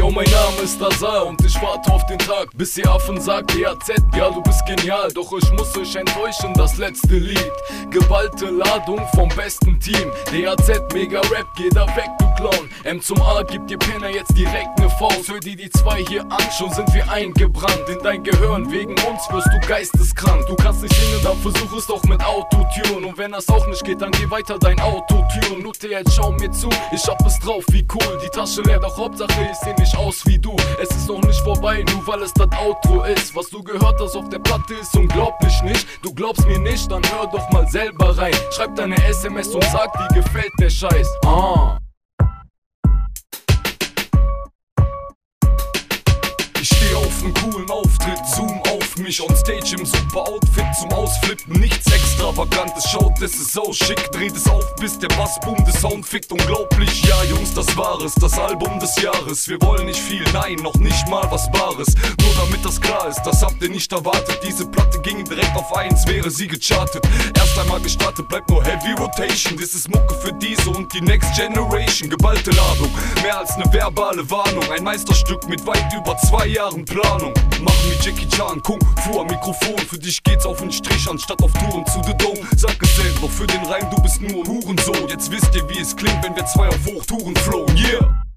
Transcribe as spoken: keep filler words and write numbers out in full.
Yo, mein Name ist Azar und ich warte auf den Tag, bis ihr Affen sagt, D A Z, ja du bist genial. Doch ich muss euch enttäuschen, das letzte Lied, geballte Ladung vom besten Team. D A Z, mega Rap, geh da weg, du Clown. M zum A, gibt dir Penner jetzt direkt ne Faust. Hör dir die zwei hier an, schon sind wir eingebrannt in dein Gehirn, wegen uns wirst du geisteskrank. Du kannst nicht singen, dann versuch es doch mit Autotune. Und wenn das auch nicht geht, dann geh weiter dein Auto türen. Nute, jetzt schau mir zu, ich hab es drauf, wie cool. Die Tasche leer, doch Hauptsache ich seh nicht aus wie du. Es ist noch nicht vorbei, nur weil es das Outro ist. Was du gehört hast auf der Platte ist unglaublich nicht. Du glaubst mir nicht, dann hör doch mal selber rein. Schreib deine S M S und sag, dir gefällt der Scheiß. Ah. Ich steh auf nen coolen Auftritt, zoom auf mich on stage im super Outfit zum Ausflippen. Nichts Extravagantes, schaut, es ist so schick. Dreht es auf, bis der Bass boomt, der Sound fickt unglaublich. Ja Jungs, das war es, das Album des Jahres. Wir wollen nicht viel, nein, noch nicht mal was Bares. Nur damit das klar ist, das habt ihr nicht erwartet. Diese Platte ging direkt auf eins, wäre sie gechartet. Erst einmal gestartet, bleibt nur Heavy Rotation. Das ist Mucke für diese und die Next Generation. Geballte Ladung, mehr als ne verbale Warnung. Ein Meisterstück mit weit über zwei Jahren Planung. Machen wie Jackie Chan, Kung Fu am Mikrofon. Für dich geht's auf den Strich anstatt auf Touren zu The Dome. Sag es selber, für den Reim, du bist nur ein Hurensohn. Jetzt wisst ihr, wie es klingt, wenn wir zwei auf Hochtouren flowen, yeah!